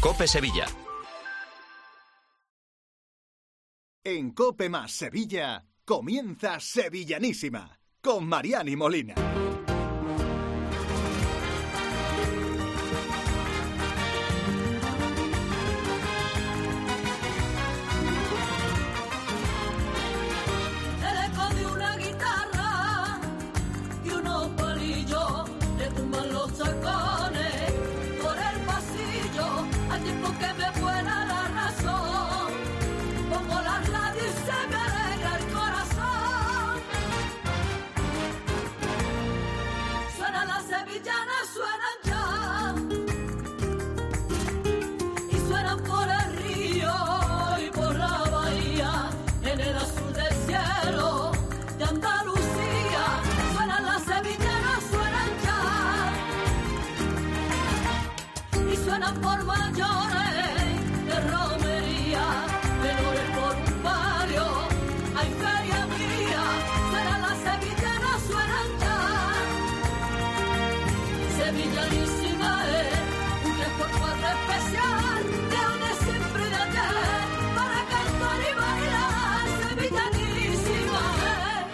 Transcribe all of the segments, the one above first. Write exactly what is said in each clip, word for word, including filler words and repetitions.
COPE Sevilla. En COPE más Sevilla comienza Sevillanísima con Mariani Molina. Por mayores de romería, menores por un barrio, hay feria mía, será la sevillana, suenan ya. Sevillanísima es un tres por cuatro especial, de donde siempre de ayer, para cantar y bailar, sevillanísima es.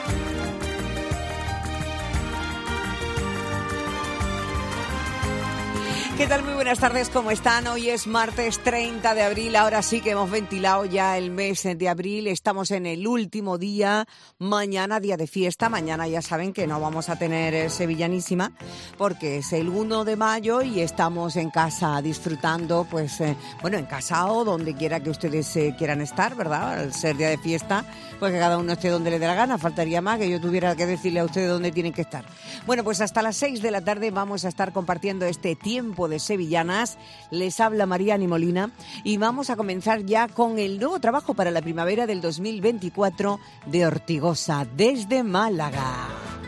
¿Qué tal? Muy buenas tardes, ¿cómo están? Hoy es martes treinta de abril, ahora sí que hemos ventilado ya el mes de abril, estamos en el último día, mañana día de fiesta, mañana ya saben que no vamos a tener Sevillanísima porque es el uno de mayo y estamos en casa disfrutando, pues, eh, bueno, en casa o donde quiera que ustedes eh, quieran estar, ¿verdad? Al ser día de fiesta, pues que cada uno esté donde le dé la gana, faltaría más que yo tuviera que decirle a ustedes dónde tienen que estar. Bueno, pues hasta las seis de la tarde vamos a estar compartiendo este tiempo de sevillanas. Les habla Mariani Molina y vamos a comenzar ya con el nuevo trabajo para la primavera del dos mil veinticuatro de Ortigosa desde Málaga.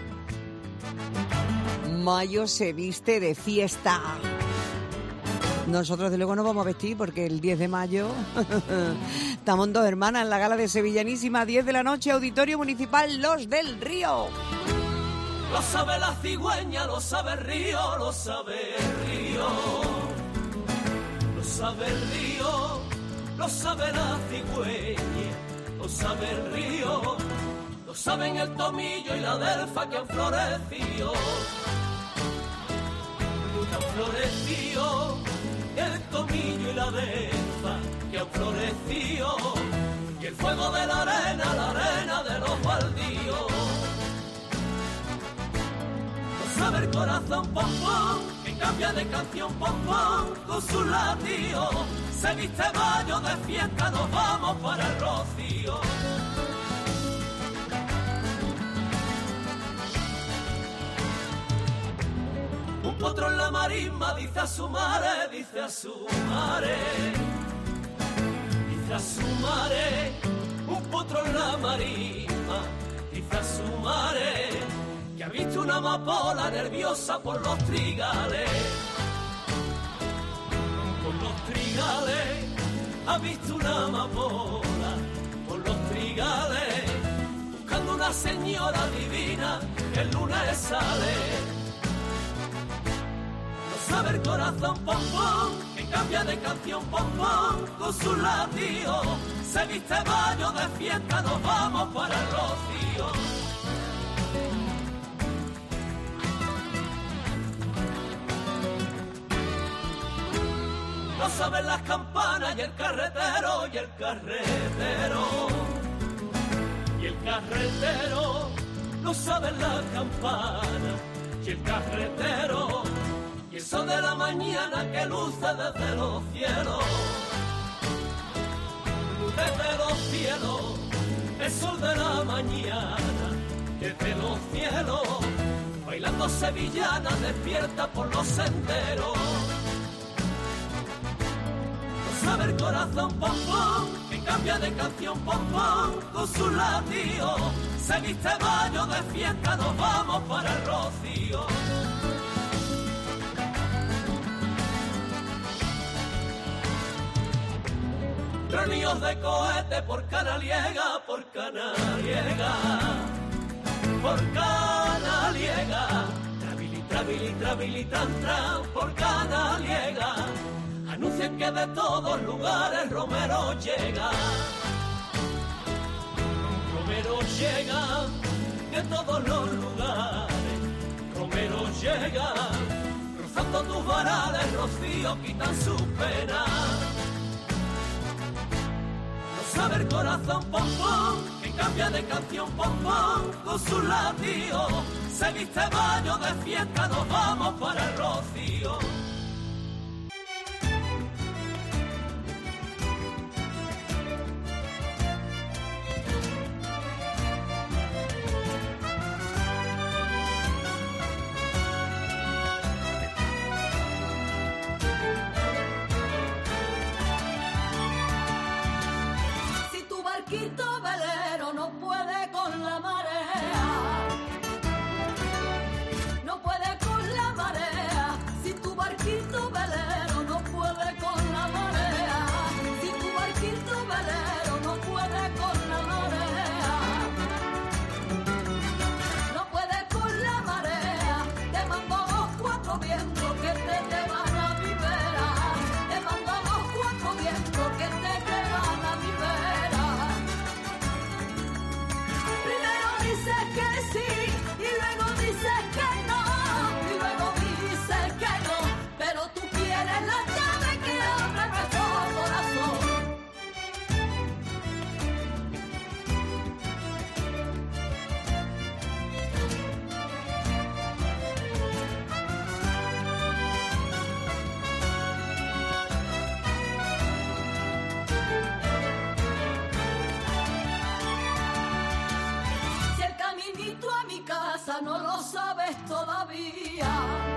Mayo se viste de fiesta. Nosotros de luego nos vamos a vestir porque el diez de mayo estamos dos hermanas en la gala de Sevillanísima, diez de la noche, Auditorio Municipal Los del Río. Lo sabe la cigüeña, lo sabe el río, lo sabe el río. Lo sabe el río, lo sabe la cigüeña, lo sabe el río. Lo saben el tomillo y la delfa que han florecido. Que han florecido, el tomillo y la delfa que han florecido. Y el fuego de la arena, la arena de los baldíos. Sabe el corazón pom pom, que cambia de canción pom pom con su latido. Se viste baño de fiesta, nos vamos para el rocío. Un potro en la marisma dice a su mare, dice a su mare, dice a su mare. Un potro en la marisma dice a su mare, que ha visto una amapola nerviosa por los trigales, por los trigales, ha visto una amapola por los trigales, buscando una señora divina que el lunes sale. No sabe el corazón pom pom, que cambia de canción pom pom con sus latidos. Se viste baño de fiesta, nos vamos para el rocío. No saben las campanas y el carretero, y el carretero, y el carretero. No saben las campanas y el carretero, y el sol de la mañana que luce desde los cielos, desde los cielos, el sol de la mañana, desde los cielos, bailando sevillana despierta por los senderos. Sabe el corazón pom pom, que cambia de canción pom pom con su latido. Se viste baño de fiesta, nos vamos para el rocío. Troníos de cohete por Canaliega, por Canaliega, por Canaliega. Trabili, trabili, trabili, tran, tran, por Canaliega. Anuncian que de todos lugares Romero llega. Romero llega de todos los lugares. Romero llega, rozando tus varales, rocío quitan su pena. No sabe el corazón pom pom, que cambia de canción pom pom, con sus latidos, se viste baño de fiesta, nos vamos para el rocío. No lo sabes todavía,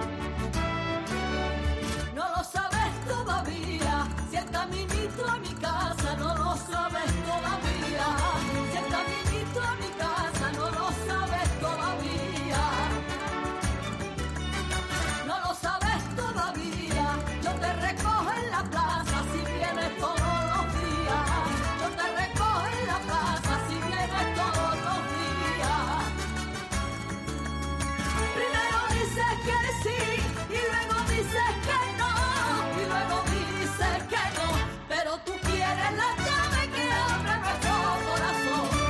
no lo sabes todavía, si el caminito a mi casa no lo sabes todavía, si el caminito a mi casa no lo sabes todavía, no lo sabes todavía, yo te recojo en la plaza si vienes todos los días, yo te recojo en la plaza si vienes todos los días. Primero dices que sí y luego dices que no, y luego dices que no, pero tú quieres la llave que abre nuestro corazón.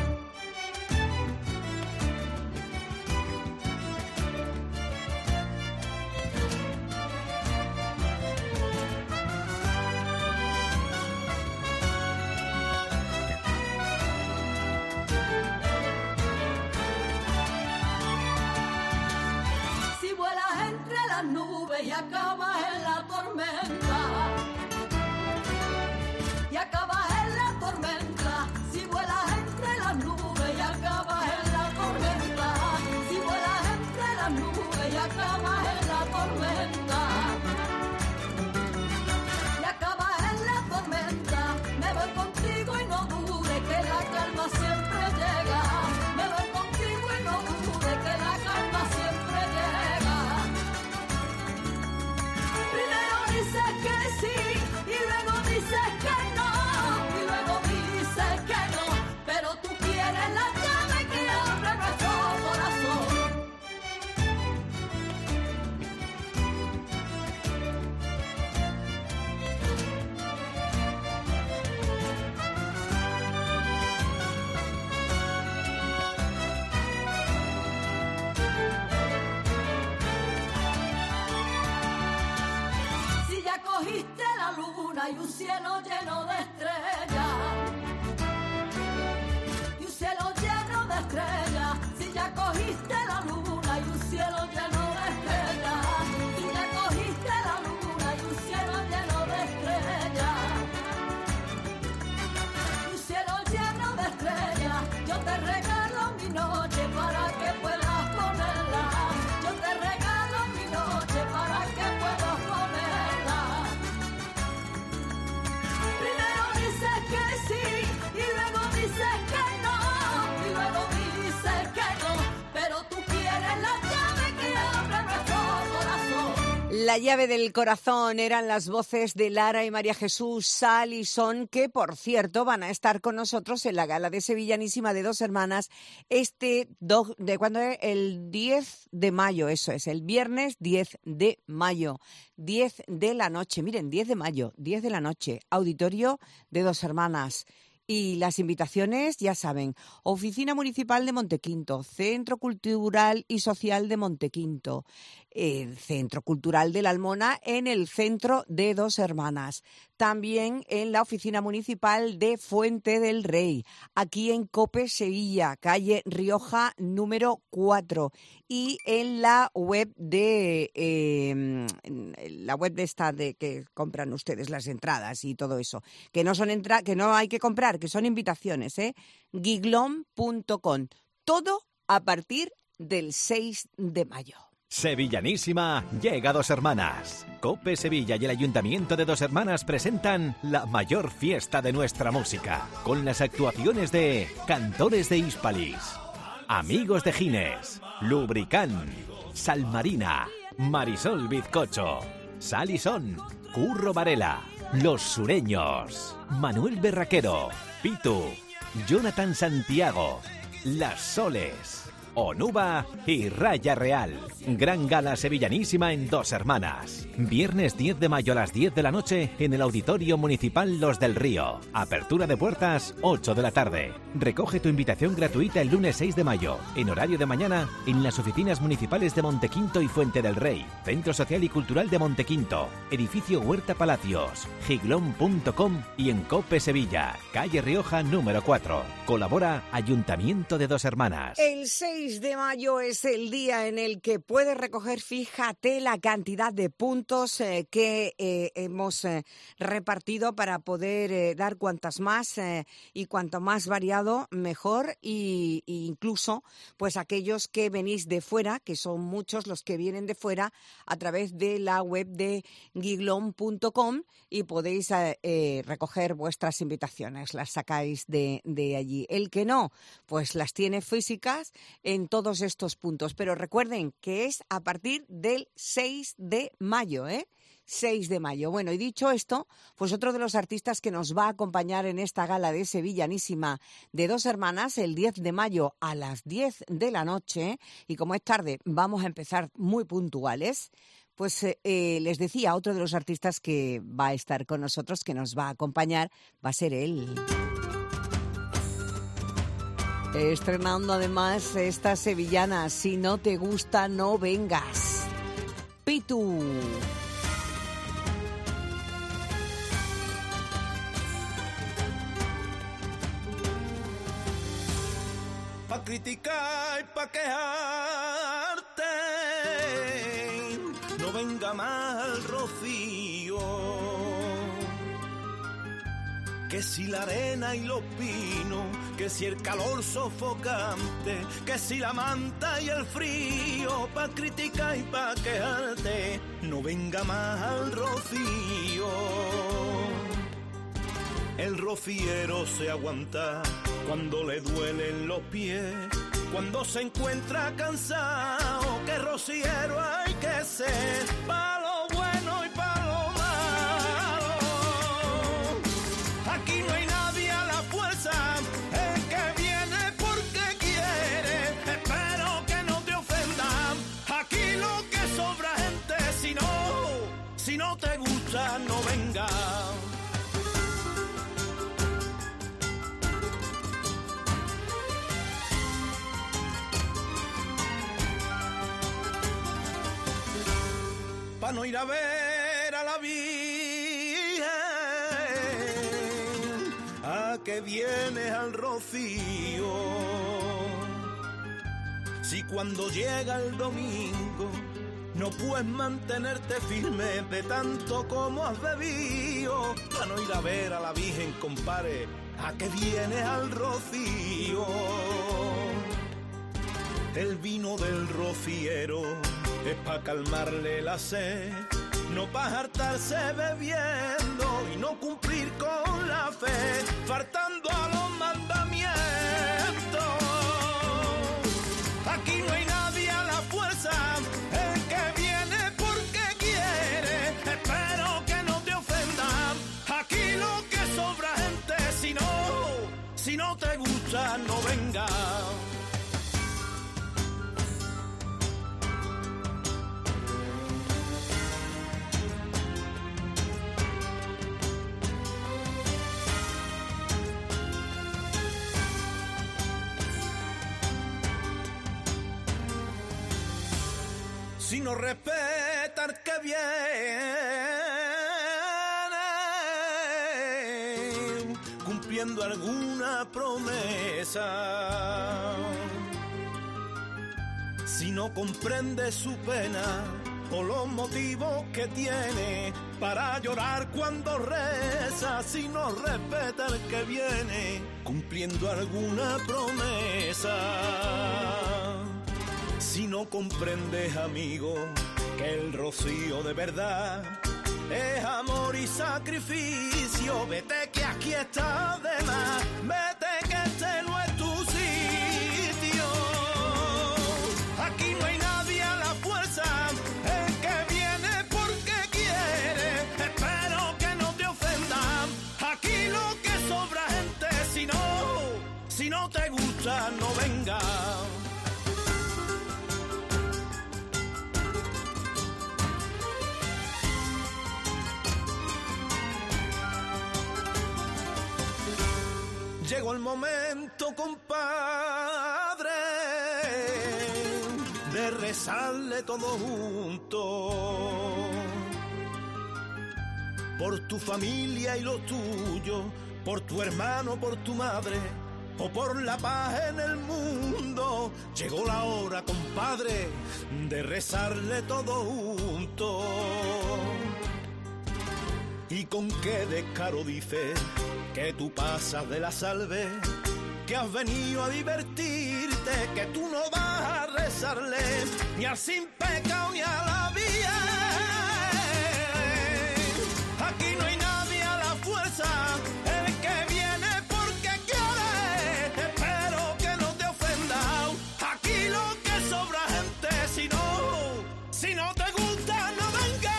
Si vuelas entre las nubes y acabas en la tormenta, y acabas en la tormenta, si vuelas entre las nubes y acabas en la tormenta, si vuelas entre las nubes y acabas en la tormenta, y acabas en la tormenta, me voy contigo y no dudes que la calma siempre llega, me voy contigo y no dudes que la calma siempre llega. Primero dices que sí y luego dices que no, y luego dices que no, pero tú quieres la llave que abre nuestro corazón. Si ya cogiste la luna y un cielo lleno de estrellas, y un cielo lleno de estrellas, si ya cogiste la luna y un cielo lleno de estrellas, si ya cogiste la luna y un cielo lleno de estrellas, y un cielo lleno de estrellas, yo te regalo mi noche para que puedas ponerla, yo te regalo mi noche para que puedas ponerla. Primero dices que La llave del corazón eran las voces de Lara y María Jesús Sal y Son, que por cierto van a estar con nosotros en la gala de Sevillanísima de Dos Hermanas este do, de cuando es el diez de mayo, eso es, el viernes diez de mayo, diez de la noche, miren, diez de mayo, diez de la noche, auditorio de Dos Hermanas. Y las invitaciones, ya saben, Oficina Municipal de Montequinto, Centro Cultural y Social de Montequinto, el Centro Cultural de la Almona en el Centro de Dos Hermanas, también en la Oficina Municipal de Fuente del Rey, aquí en Cope Sevilla, calle Rioja número cuatro, y en la web de eh, la web de esta de que compran ustedes las entradas y todo eso, que no son entra que no hay que comprar, que son invitaciones, ¿eh? giglón punto com. Todo a partir del seis de mayo. Sevillanísima llega a Dos Hermanas. Cope Sevilla y el Ayuntamiento de Dos Hermanas presentan la mayor fiesta de nuestra música, con las actuaciones de Cantores de Hispalis, Amigos de Gines, Lubricán, Salmarina, Marisol Bizcocho, Sal y Son, Curro Varela, Los Sureños, Manuel Berraquero, Pitu, Jonathan Santiago, Las Soles, Onuba y Raya Real. Gran gala sevillanísima en Dos Hermanas. Viernes diez de mayo a las diez de la noche en el Auditorio Municipal Los del Río. Apertura de puertas ocho de la tarde. Recoge tu invitación gratuita el lunes seis de mayo, en horario de mañana, en las oficinas municipales de Montequinto y Fuente del Rey, Centro Social y Cultural de Montequinto, Edificio Huerta Palacios, giglón punto com y en Cope Sevilla, calle Rioja número cuatro. Colabora Ayuntamiento de Dos Hermanas. El seis de mayo es el día en el que puedes recoger, fíjate la cantidad de puntos eh, que eh, hemos eh, repartido para poder eh, dar cuantas más eh, y cuanto más variado mejor, y, y incluso pues aquellos que venís de fuera, que son muchos los que vienen de fuera, a través de la web de giglón punto com, y podéis eh, eh, recoger vuestras invitaciones, las sacáis de, de allí. El que no, pues las tiene físicas en todos estos puntos, pero recuerden que es a partir del seis de mayo, ¿eh? seis de mayo. Bueno, y dicho esto, pues otro de los artistas que nos va a acompañar en esta gala de Sevillanísima de Dos Hermanas, el diez de mayo a las diez de la noche, y como es tarde, vamos a empezar muy puntuales. Pues eh, eh, les decía, otro de los artistas que va a estar con nosotros, que nos va a acompañar, va a ser él. Estrenando además esta sevillana, Si no te gusta, no vengas. Pitu. Pa' criticar y pa' quejarte, no venga más al rocío. Que si la arena y los pinos, que si el calor sofocante, que si la manta y el frío, pa' criticar y pa' quejarte, no venga más al rocío. El rociero se aguanta cuando le duelen los pies, cuando se encuentra cansado, que rociero hay que ser, pa' lo bueno y pa' lo malo. Aquí no hay nadie a la fuerza, el que viene porque quiere, espero que no te ofenda. Aquí lo que sobra gente, si no, si no te gusta, no venga. Pa' no ir a ver a la Virgen, a que vienes al rocío. Si cuando llega el domingo no puedes mantenerte firme de tanto como has bebido, pa' no ir a ver a la Virgen, compare, a que vienes al rocío. El vino del rociero es pa' calmarle la sed, no pa' hartarse bebiendo y no cumplir con la fe, faltando a los mandamientos. Aquí no hay nadie a la fuerza, el que viene porque quiere. si no respeta al que viene, cumpliendo alguna promesa. Si no comprende su pena o los motivos que tiene para llorar cuando reza, si no respeta al que viene, cumpliendo alguna promesa. Si no comprendes, amigo, que el rocío de verdad es amor y sacrificio, vete que aquí está de más, vete que este no es tu sitio. Aquí no hay nadie a la fuerza, el que viene porque quiere, espero que no te ofendan. Aquí lo que sobra gente, si no, si no te gusta, no venga. Llegó el momento, compadre, de rezarle todos juntos por tu familia y los tuyos, por tu hermano, por tu madre o por la paz en el mundo. Llegó la hora, compadre, de rezarle todos juntos. Y con qué descaro dices que tú pasas de la salve, que has venido a divertirte, que tú no vas a rezarle ni al sin pecado ni a la vía. Aquí no hay nadie a la fuerza, el que viene porque quiere, espero que no te ofenda. Aquí lo que sobra gente, si no, si no te gusta, no venga.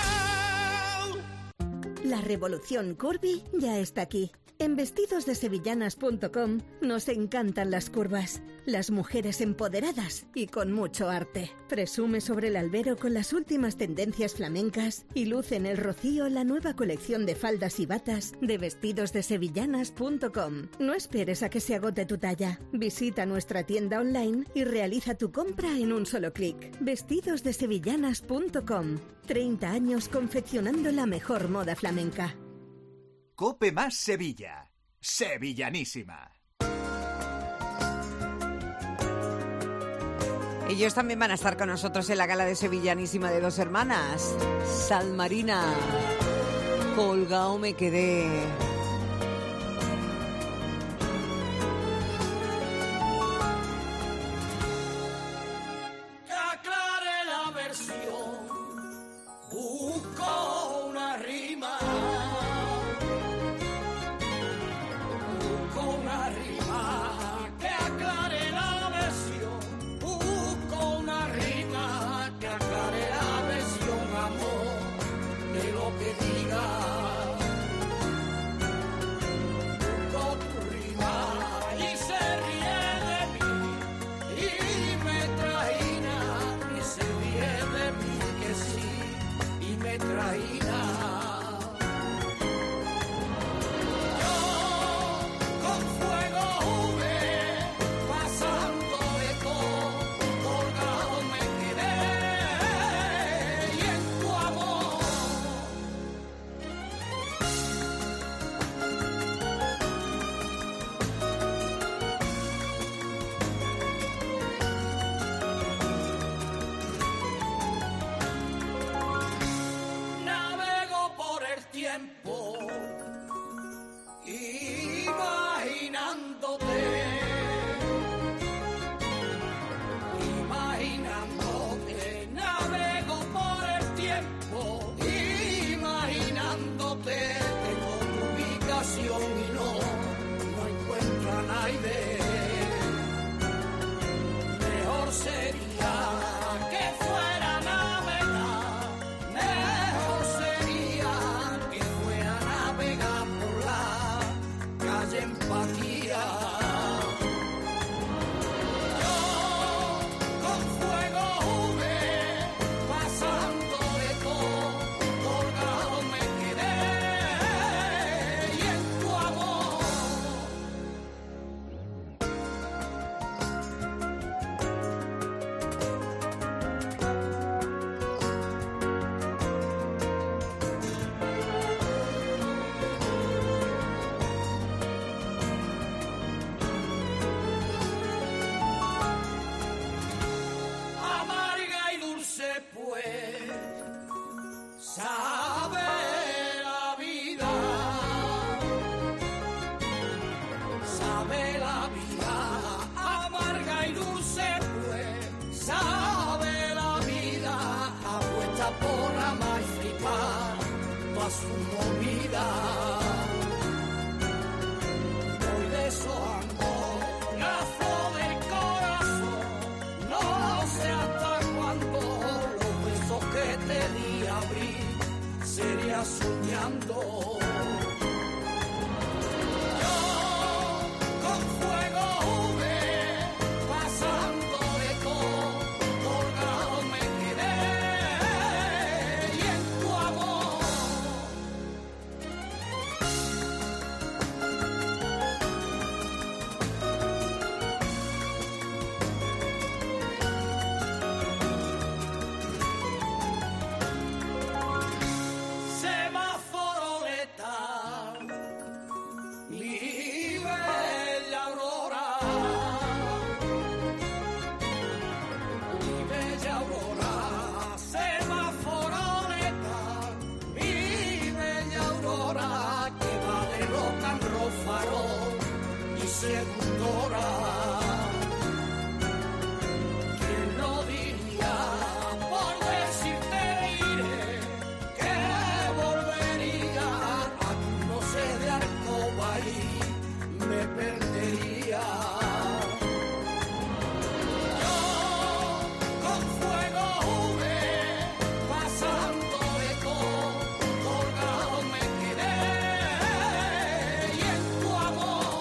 La revolución curvy ya está aquí. En vestidos de sevillanas punto com nos encantan las curvas, las mujeres empoderadas y con mucho arte. Presume sobre el albero con las últimas tendencias flamencas y luce en el rocío la nueva colección de faldas y batas de vestidos de sevillanas punto com. No esperes a que se agote tu talla. Visita nuestra tienda online y realiza tu compra en un solo clic. vestidos de sevillanas punto com. treinta años confeccionando la mejor moda flamenca. Cope más Sevilla. Sevillanísima. Ellos también van a estar con nosotros en la gala de Sevillanísima de Dos Hermanas. Salmarina. Colgao me quedé. Que aclare la versión, busco una rima. Que aclare la versión, busco una rima que aclare la versión, amor, de lo que diga. Busco tu rima y se ríe de mí y me traína, y se ríe de mí que sí, y me traína. Mejor sería que fuera navegar. su movida. Voy deshojando lazo del corazón, no sé hasta cuándo los besos que te di abrir sería soñando. Seductora, ¿quién lo diría? Por decirte diré que volvería a tu no sé de alcoba y me perdería. Yo con fuego jugué, pasando de todo, colgado me quedé y en tu amor.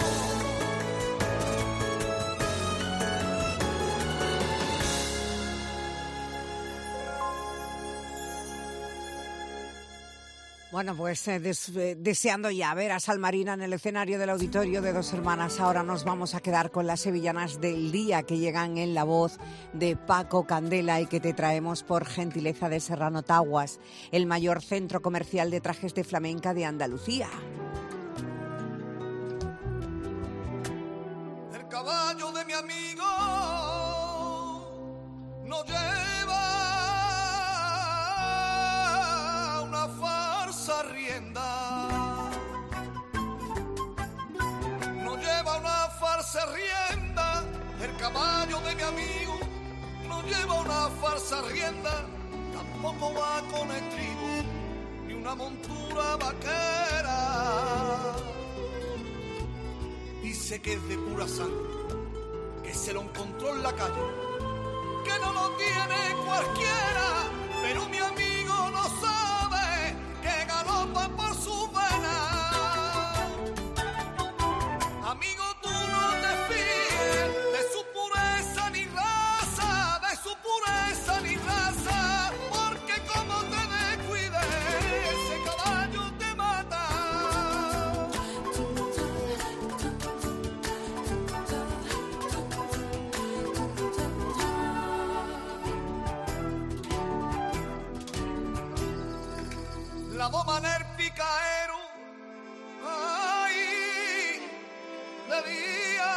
Bueno, pues eh, des, eh, deseando ya ver a Salmarina en el escenario del auditorio de Dos Hermanas, ahora nos vamos a quedar con las sevillanas del día que llegan en la voz de Paco Candela y que te traemos por gentileza de Serrano Taguas, el mayor centro comercial de trajes de flamenca de Andalucía. El caballo de mi amigo no lleva una falsa rienda, no lleva una falsa rienda. El caballo de mi amigo no lleva una falsa rienda, tampoco va con estribo ni una montura vaquera. Dice que es de pura sangre, que se lo encontró en la calle, que no lo tiene cualquiera, pero mi amigo no sabe que galopa por su vena. Amigo, tú no te fíes de su pureza ni raza, de su pureza ni raza, porque como te descuides, ese caballo te mata. La doma del picaero, ay, de día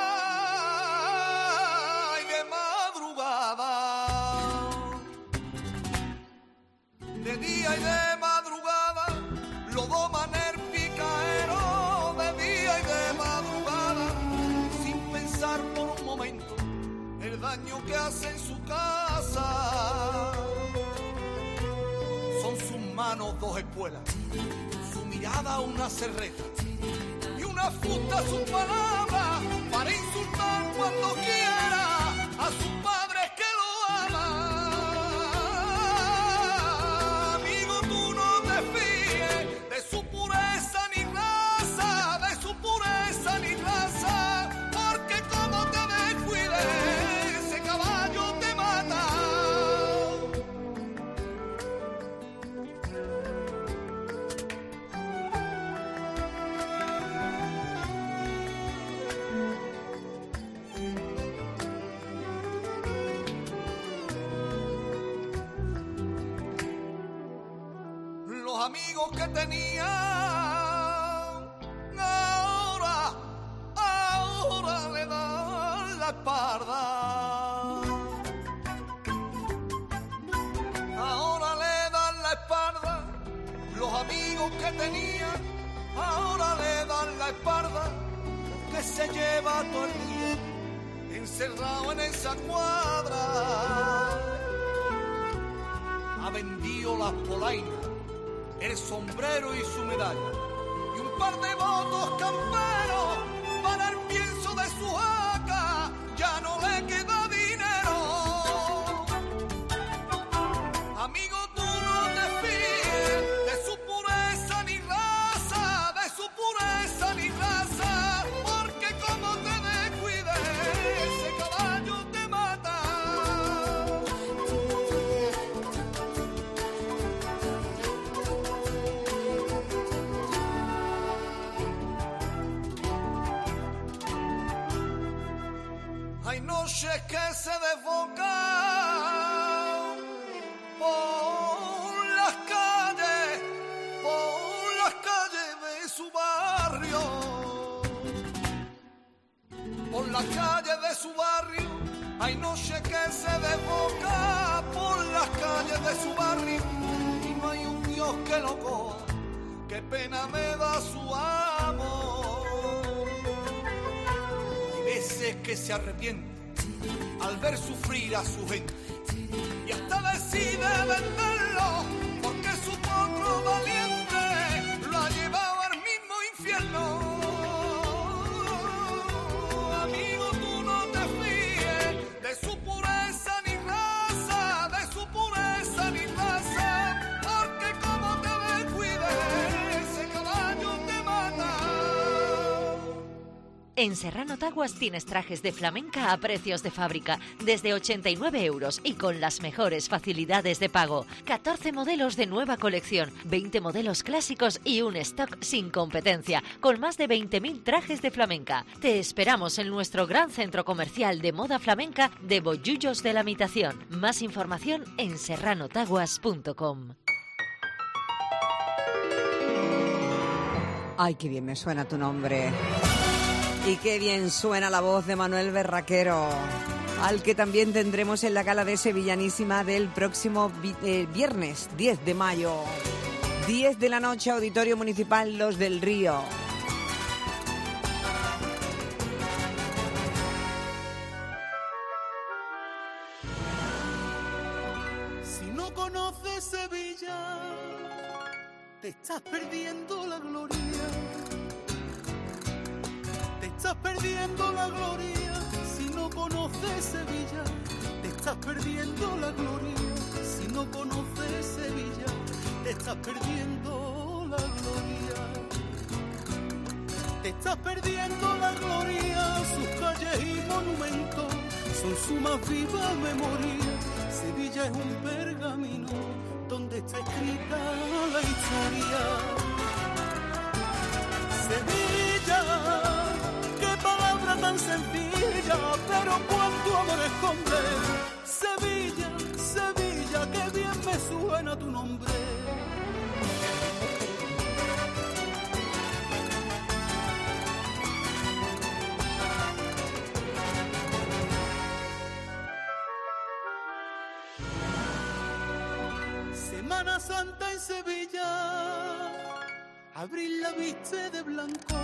y de madrugada, de día y de madrugada, lo doman el picaero, de día y de madrugada, sin pensar por un momento el daño que hace en su casa. Son sus manos dos espuelas, su mirada una serreta y una fusta sus palabras para insultar cuando quiera a sus padres que lo aman. Amigo, tú no te fíes de su pureza ni raza, de su pureza ni raza, porque como te descuides, ese caballo te mata. Los amigos que tenía, ahora, ahora le dan la espalda. Ahora le dan la espalda. Los amigos que tenía, ahora le dan la espalda. Que se lleva todo el día encerrado en esa cuadra. Ha vendido las polainas, el sombrero y su medalla, y un par de votos camperos para el pienso de su jaca, ya no le queda dinero. Amigo, tú no te fíes de su pureza ni raza, de su pureza ni raza, porque como te descuides, ese caballo te mata. Hay noches que se desbocan por las calles, por las calles de su barrio, por las calles de su barrio. Hay noches que se desbocan por las calles de su barrio y no hay un Dios que lo coja. Qué pena me da su amor. Hay veces que se arrepiente al ver sufrir a su gente y hasta decide venderlo porque su potro valiente lo ha llevado al mismo infierno. Amigo, tú no te fíes de su pureza ni raza, de su pureza ni raza, porque como te descuides, ese caballo te mata. En Serrano Taguas tienes trajes de flamenca a precios de fábrica, desde ochenta y nueve euros y con las mejores facilidades de pago. catorce modelos de nueva colección, veinte modelos clásicos y un stock sin competencia, con más de veinte mil trajes de flamenca. Te esperamos en nuestro gran centro comercial de moda flamenca de Bollullos de la Mitación. Más información en serrano taguas punto com. Ay, qué bien me suena tu nombre. Y qué bien suena la voz de Manuel Berraquero, al que también tendremos en la gala de Sevillanísima del próximo vi- eh, viernes diez de mayo. diez de la noche, Auditorio Municipal Los del Río. Si no conoces Sevilla, te estás perdiendo la gloria. Te estás perdiendo la gloria. Si no conoces Sevilla, te estás perdiendo la gloria. Si no conoces Sevilla, te estás perdiendo la gloria. Te estás perdiendo la gloria. Sus calles y monumentos son su más viva memoria. Sevilla es un pergamino donde está escrita la historia. Sevilla, qué palabra tan sencilla, pero cuánto amor esconde. Sevilla, Sevilla, qué bien me suena tu nombre. Semana Santa en Sevilla, abril la viste de blanco.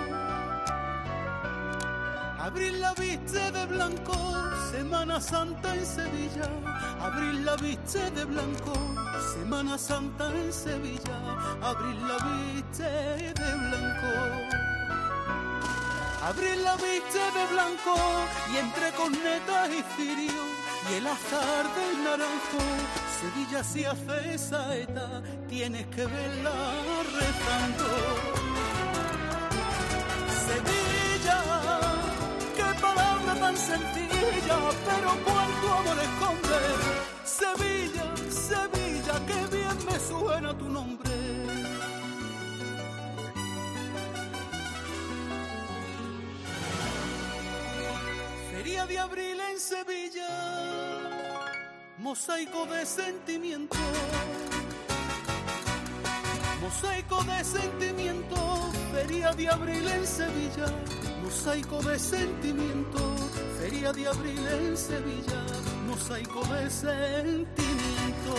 Abril la viste de blanco, Semana Santa en Sevilla. Abril la viste de blanco, Semana Santa en Sevilla. Abril la viste de blanco. Abril la viste de blanco y entre cornetas y cirio y el azar del naranjo. Sevilla si hace saeta, tienes que verla rezando. Sevilla, qué palabra tan sencilla, pero cuánto amor esconde. Sevilla, Sevilla, qué bien me suena tu nombre. Feria de abril en Sevilla, mosaico de sentimiento, mosaico de sentimiento, feria de abril en Sevilla, mosaico de sentimiento, feria de abril en Sevilla, mosaico de sentimiento,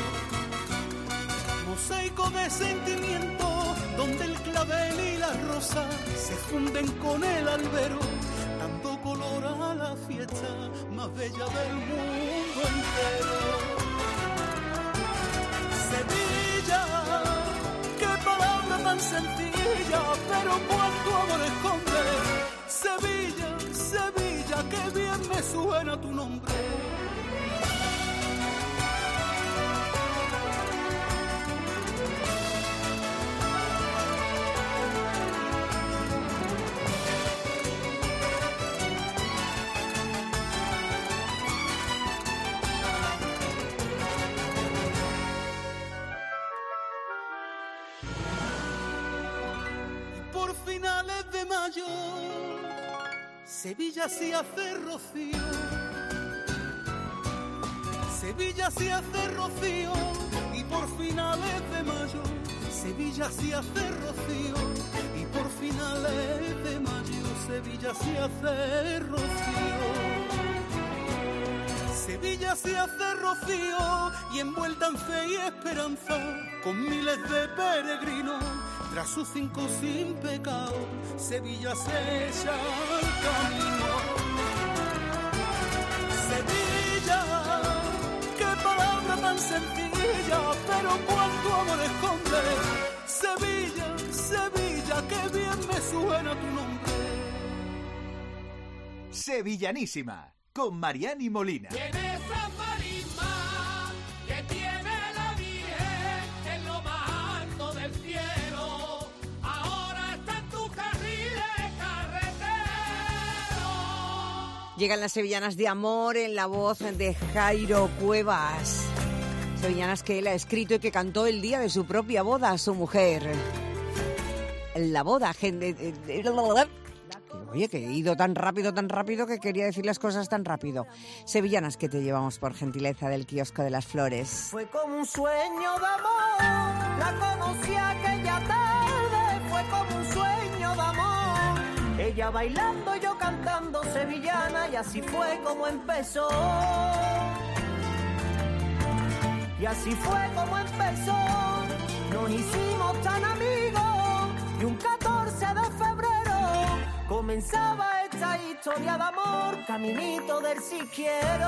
mosaico de sentimiento, donde el clavel y la rosa se funden con el albero, dando color a la fiesta más bella del mundo entero. Sevilla, tan sencilla, pero cuánto amor esconde. Sevilla, Sevilla, qué bien me suena tu nombre. Finales de mayo, Sevilla se hace rocío, Sevilla se hace rocío, y por finales de mayo, Sevilla se hace rocío, y por finales de mayo, Sevilla se hace rocío. Sevilla se hace rocío, y envuelta en fe y esperanza, con miles de peregrinos, tras sus cinco sin pecado, Sevilla se echa al camino. Sevilla, qué palabra tan sencilla, pero cuánto amor esconde. Sevilla, Sevilla, qué bien me suena tu nombre. Sevillanísima, con Mariani Molina. Llegan las sevillanas de amor en la voz de Jairo Cuevas. Sevillanas que él ha escrito y que cantó el día de su propia boda a su mujer. La boda, gente... Oye, que he ido tan rápido, tan rápido que quería decir las cosas tan rápido. Sevillanas que te llevamos por gentileza del kiosco de las flores. Fue como un sueño de amor, la conocí aquella tarde, fue como un sueño de amor. Ella bailando, yo cantando sevillana, y así fue como empezó. Y así fue como empezó. Nos hicimos tan amigos, y un catorce de febrero comenzaba esta historia de amor, caminito del si quiero.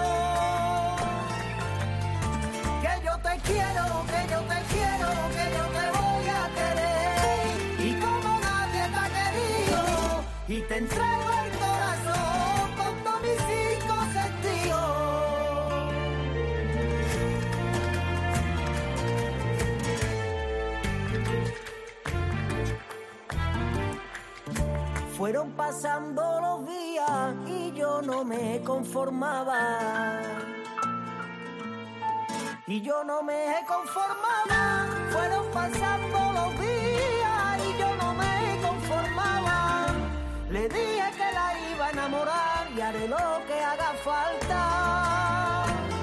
Que yo te quiero, que yo te quiero, que yo te voy a querer. Y como nadie te ha querido, y te entrego el corazón con todos mis cinco sentidos. Fueron pasando los días y yo no me conformaba. Y yo no me conformaba. Fueron pasando los días y yo no me conformaba. Le dije que la iba a enamorar y haré lo que haga falta.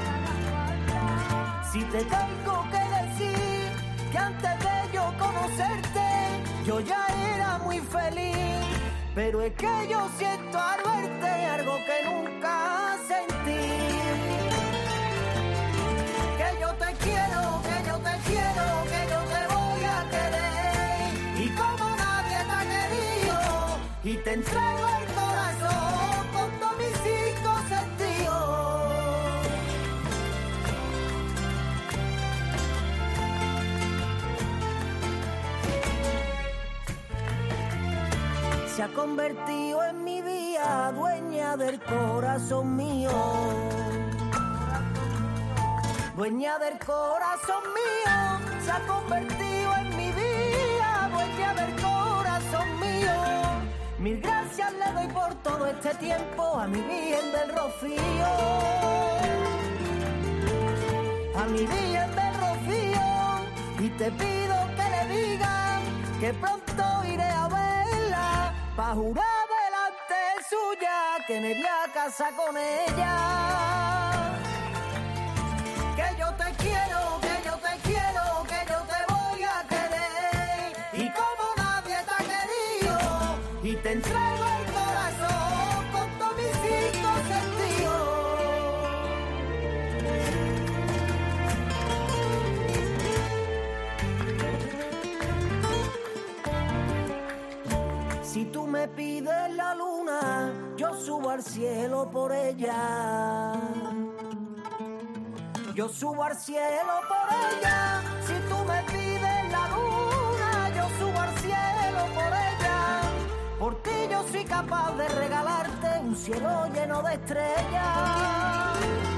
Si te tengo que decir que antes de yo conocerte yo ya era muy feliz. Pero es que yo siento al verte algo que nunca sentí. Que yo te quiero, que yo te quiero, que yo te voy a querer. Y como nadie te ha querido, y te entrego el corazón con todos mis cinco sentidos. Se ha convertido en mi vida, dueña del corazón mío. Dueña del corazón mío, se ha convertido en mi vida, dueña del corazón mío. Mil gracias le doy por todo este tiempo a mi Virgen del Rocío. A mi Virgen del Rocío, y te pido que le digan que pronto iré a verla, pa' jurar delante suya que me voy a casar con ella. Que yo te quiero, que yo te quiero, que yo te voy a querer. Y como nadie te ha querido, y te entrego el corazón con todos mis cinco sentidos. Si tú me pides la luna, yo subo al cielo por ella. Yo subo al cielo por ella. Si tú me pides la luna, yo subo al capaz de regalarte un cielo lleno de estrellas,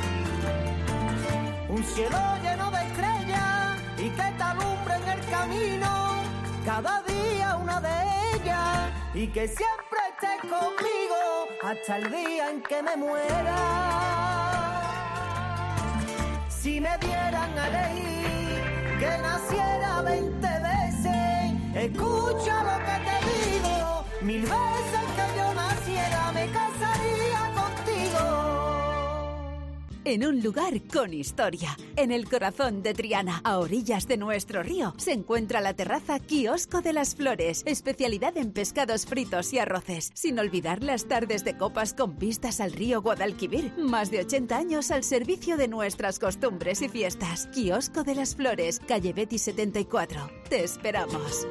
un cielo lleno de estrellas y que te alumbre en el camino cada día una de ellas y que siempre estés conmigo hasta el día en que me muera. Si me dieran a elegir que naciera veinte veces, escucha lo que te digo, mil veces que yo naciera me casaría contigo. En un lugar con historia, en el corazón de Triana, a orillas de nuestro río, se encuentra la terraza Quiosco de las Flores, especialidad en pescados fritos y arroces, sin olvidar las tardes de copas con vistas al río Guadalquivir. Más de ochenta años al servicio de nuestras costumbres y fiestas. Quiosco de las Flores, calle Betty setenta y cuatro. Te esperamos.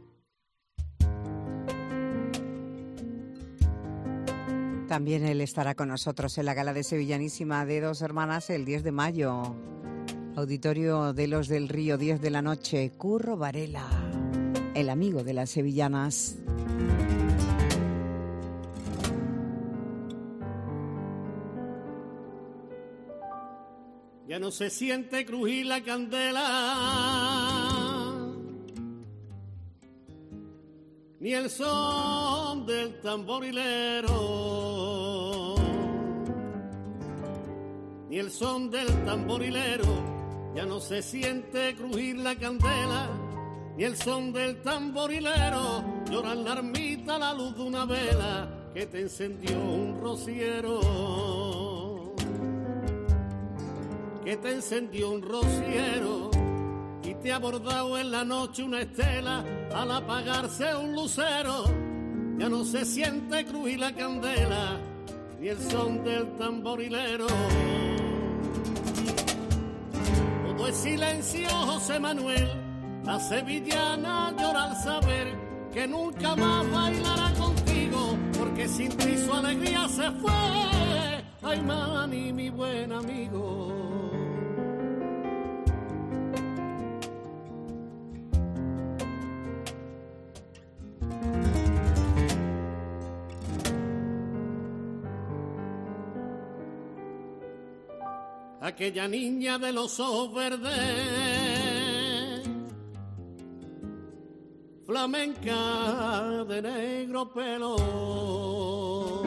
También él estará con nosotros en la gala de Sevillanísima de Dos Hermanas el diez de mayo. Auditorio de los del Río, diez de la noche. Curro Varela, el amigo de las sevillanas. Ya no se siente crujir la candela, ni el son del tamborilero, ni el son del tamborilero. Ya no se siente crujir la candela, ni el son del tamborilero. Llora en la ermita la luz de una vela que te encendió un rociero, que te encendió un rociero. Y te ha bordado en la noche una estela al apagarse un lucero. Ya no se siente crujir la candela, ni el son del tamborilero. Todo es silencio, José Manuel. La sevillana llora al saber que nunca más bailará contigo, porque sin ti su alegría se fue. Ay, mani, mi buen amigo. Aquella niña de los ojos verdes, flamenca de negro pelo,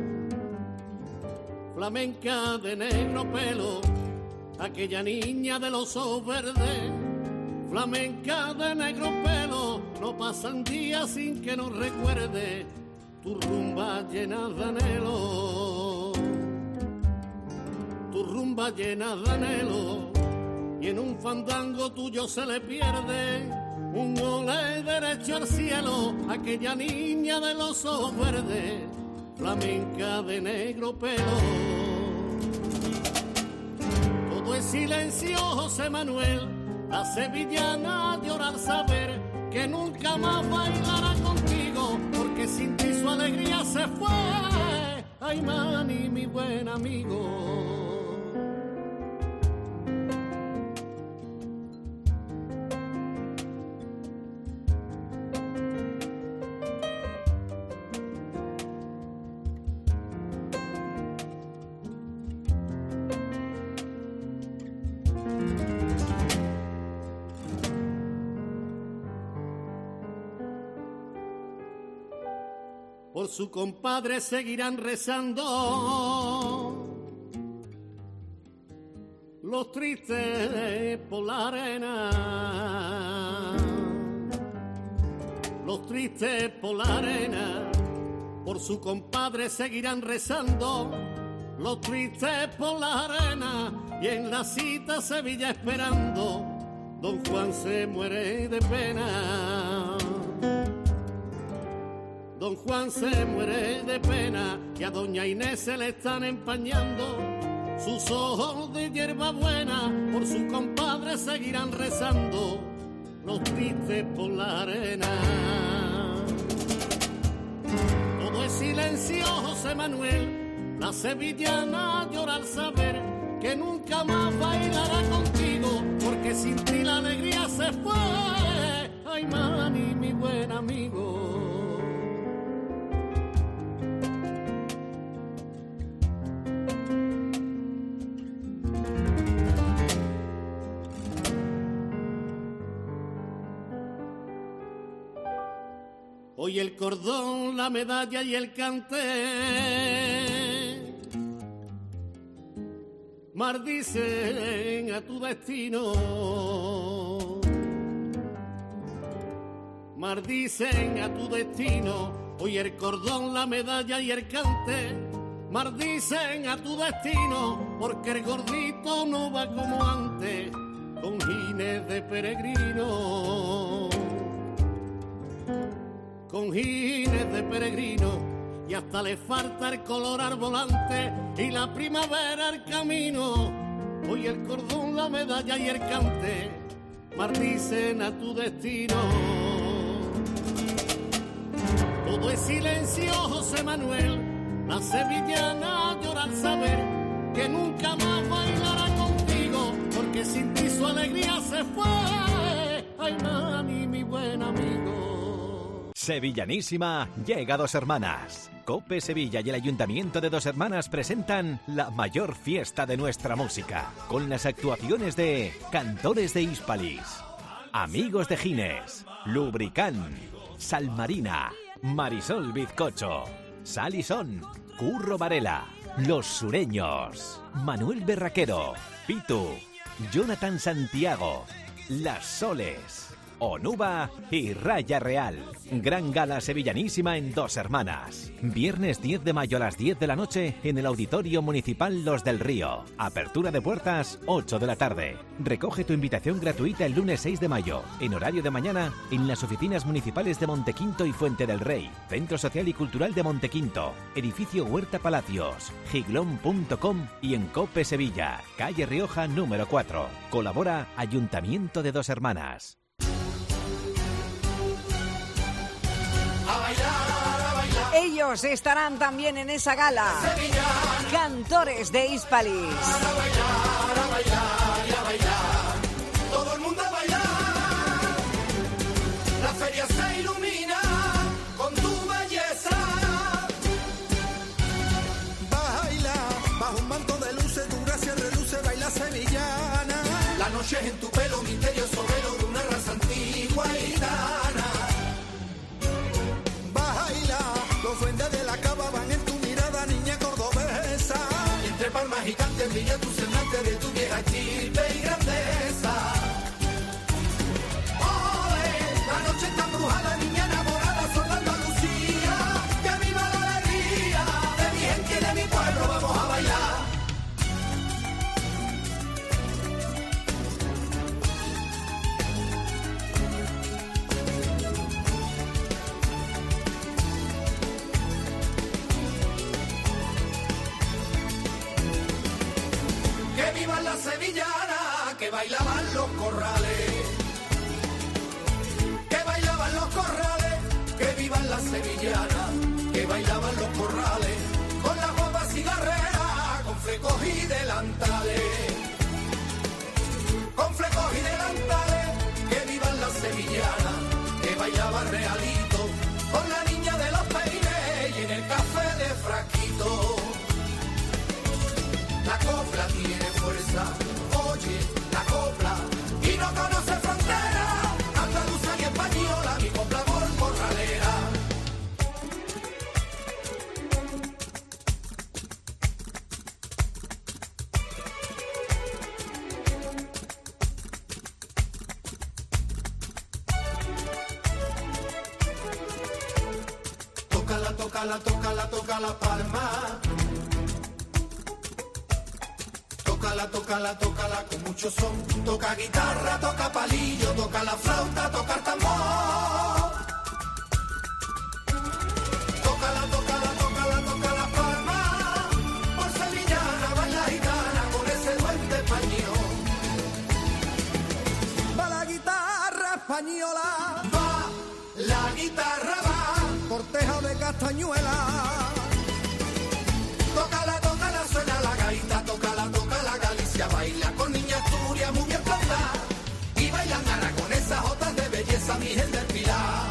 flamenca de negro pelo, aquella niña de los ojos verdes, flamenca de negro pelo, no pasan días sin que nos recuerde tu rumba llena de anhelo, tu rumba llena de anhelo, y en un fandango tuyo se le pierde un ole derecho al cielo, aquella niña de los ojos verdes, flamenca de negro pelo. Todo es silencio, José Manuel, la sevillana llora al saber que nunca más bailará contigo, porque sin ti su alegría se fue. Ay, mani, mi buen amigo. Por su compadre seguirán rezando los tristes por la arena, los tristes por la arena. Por su compadre seguirán rezando los tristes por la arena, y en la cita Sevilla esperando don Juan se muere de pena. Don Juan se muere de pena y a doña Inés se le están empañando sus ojos de hierbabuena. Por su compadre seguirán rezando los tristes por la arena. Todo es silencio, José Manuel, la sevillana llora al saber que nunca más bailará contigo, porque sin ti la alegría se fue. Ay, mani, mi buen amigo. Hoy el cordón, la medalla y el cante maldicen a tu destino. Maldicen a tu destino. Hoy el cordón, la medalla y el cante maldicen a tu destino, porque el gordito no va como antes, con gines de peregrino. Con gines de peregrino, y hasta le falta el color al volante y la primavera al camino. Hoy el cordón, la medalla y el cante maldicen a tu destino. Todo es silencio, José Manuel, la sevillana llora al saber que nunca más bailará contigo, porque sin ti su alegría se fue. Ay, mami, mi buen amigo. Sevillanísima llega a Dos Hermanas. COPE Sevilla y el Ayuntamiento de Dos Hermanas presentan la mayor fiesta de nuestra música, con las actuaciones de Cantores de Hispalis, Amigos de Gines, Lubricán, Salmarina, Marisol Bizcocho, Salison, Curro Varela, Los Sureños, Manuel Berraquero, Pitu, Jonathan Santiago, Las Soles, Onuba y Raya Real. Gran gala sevillanísima en Dos Hermanas. Viernes diez de mayo a las diez de la noche en el Auditorio Municipal Los del Río. Apertura de puertas ocho de la tarde. Recoge tu invitación gratuita el lunes seis de mayo, en horario de mañana, en las oficinas municipales de Montequinto y Fuente del Rey, Centro Social y Cultural de Montequinto, Edificio Huerta Palacios, giglón punto com y en COPE Sevilla, calle Rioja número cuatro. Colabora Ayuntamiento de Dos Hermanas. Ellos estarán también en esa gala. Cantores de Hispalis. A bailar, a bailar y a bailar. Todo el mundo a bailar. La feria se ilumina con tu belleza. Baila bajo un manto de luces, tu gracia reluce, baila sevillana. La noche es en tu pelo, misterioso velo de una raza antigua y gitana. Los duendes de la cava van en tu mirada, niña cordobesa. Y entre palmas gigantes brilla tu semblante de tu vieja estirpe y grandeza. ¡Ole! La noche está embrujada, niña enamorada, son la Andalucía. ¡Que viva la alegría de mi gente y de mi pueblo! ¡Vamos a bailar! La sevillana que bailaban los corrales, que bailaban los corrales, que vivan las sevillanas, que bailaban los corrales, con las guapas cigarreras, con flecos y delantales, con flecos y delantales, que vivan las sevillanas, que bailaban realito, con la niña de los peines y en el café de frasquito. La copla tiene fuerza, oye, la copla, y no conoce frontera, andaluza y española, mi copla por corralera. Tócala, tócala, tócala, toca la palma. Tócala, tócala, tócala con mucho son. Toca guitarra, toca palillo, toca la flauta, toca el tambor. Tócala, tócala, tócala, toca la palma. Por sevillana, baila gitana con ese duende español. Va la guitarra española, va la guitarra, va corteja de castañuela. Tócala, tócala, suena la gaita, tócala, tócala, Galicia baila con niña Asturias muy bien plantada y bailan aragonesas jotas de belleza, Virgen del Pilar.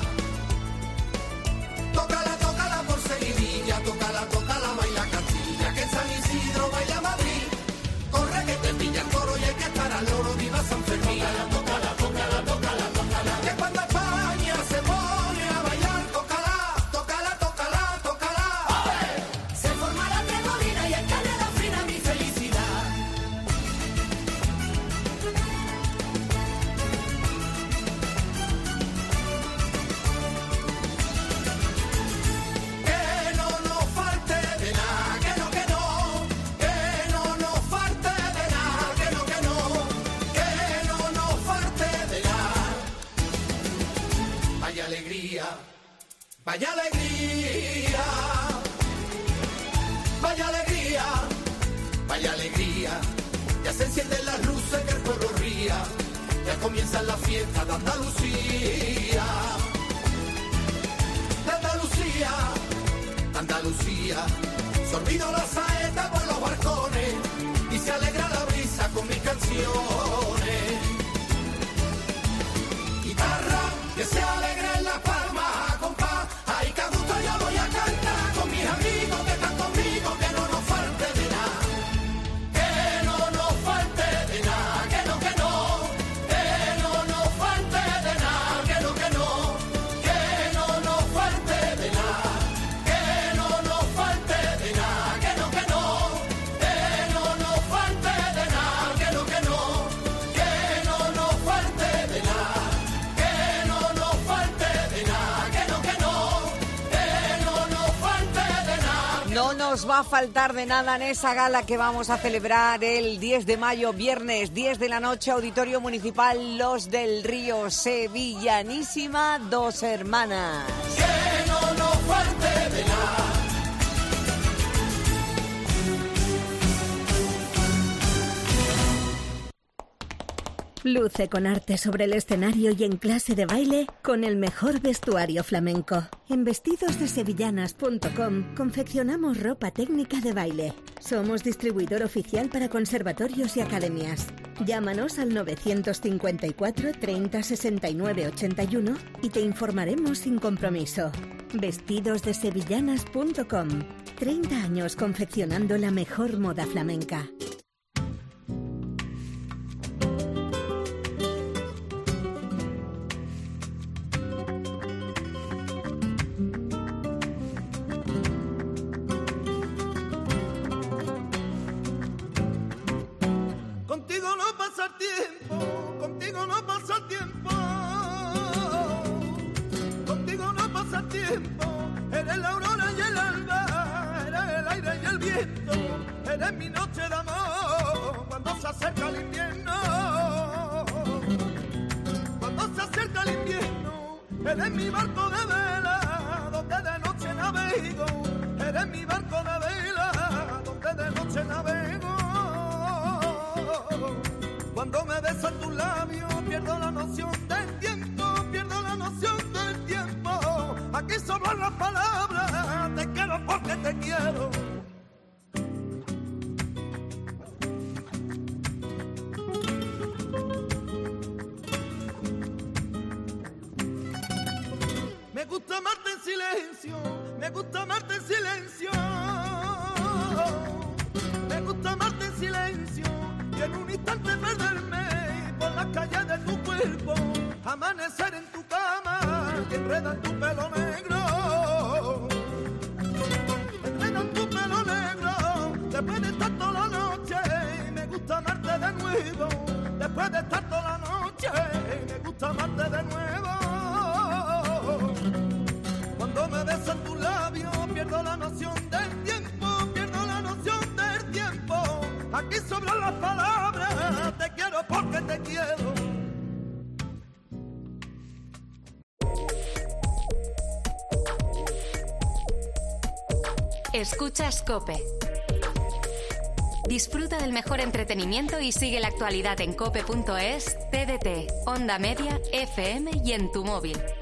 Tócala, tócala por Sevilla, tócala, tócala, baila Castilla, que en San Isidro baila Madrid, corre que te pilla el toro y hay que estar al loro, viva San Fermín. Tócala, tócala, tócala, tócala, tócala, que cuando España se pone a bailar, tócala. Vaya alegría, vaya alegría, vaya alegría. Ya se encienden las luces que el pueblo ría. Ya comienzan las fiestas de Andalucía. De Andalucía, de Andalucía. Se olvida la saeta por los balcones y se alegra la brisa con mis canciones. Guitarra, que se alegre en las palmas, compás. Ay, que a gusto yo voy a cantar con mis amigos que están conmigo, que no nos falte de nada. Que no nos falte de nada, que no, que no. Que no nos falte de nada, que no, que no. Que no nos falte de nada. Que no nos falte de nada, que no, que no. Que no nos falte de nada, que no, que no. Que no nos falte de nada. Que no nos falte de nada, que no, que no. Que no nos falte de nada. No nos va a faltar de nada en esa gala que vamos a celebrar el diez de mayo, viernes, diez de la noche, Auditorio Municipal Los del Río, sevillanísima, Dos Hermanas. Que no nos falte de nada. Luce con arte sobre el escenario y en clase de baile con el mejor vestuario flamenco. En vestidos de sevillanas punto com confeccionamos ropa técnica de baile. Somos distribuidor oficial para conservatorios y academias. Llámanos al novecientos cincuenta y cuatro, treinta, sesenta y nueve, ochenta y uno y te informaremos sin compromiso. vestidos de sevillanas punto com. treinta años confeccionando la mejor moda flamenca. Contigo no pasa el tiempo, contigo no pasa el tiempo, contigo no pasa el tiempo, eres la aurora y el alba, eres el aire y el viento, eres mi noche de amor, cuando se acerca el invierno, cuando se acerca el invierno, eres mi barco de vela, donde de noche navego, eres mi barco de vela, donde de noche navego. Cuando me besan tus labios pierdo la noción del tiempo, pierdo la noción del tiempo. Aquí sobran las palabras, te quiero porque te quiero. Me gusta amarte en silencio, me gusta amarte en silencio. Me gusta amarte en silencio. Y en un instante perderme por las calles de tu cuerpo, amanecer en tu cama y enredar tu pelo negro, enredar tu pelo negro, después de estar toda la noche, me gusta amarte de nuevo, después de estar toda la noche, me gusta amarte de nuevo. Cuando me besan tus labios pierdo la noción del tiempo, pierdo la noción del tiempo. Aquí sobran las palabras, te quiero porque te quiero. Escuchas COPE. Disfruta del mejor entretenimiento y sigue la actualidad en cope punto es, T D T, Onda Media, F M y en tu móvil.